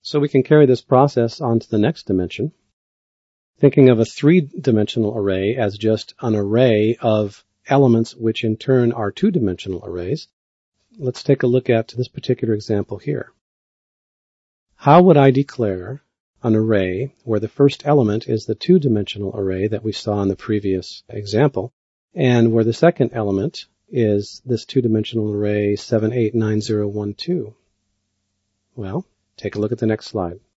So we can carry this process on to the next dimension, thinking of a three-dimensional array as just an array of elements which in turn are two-dimensional arrays. Let's take a look at this particular example here. How would I declare an array where the first element is the two-dimensional array that we saw in the previous example, and where the second element is this two-dimensional array 789012? Well, take a look at the next slide.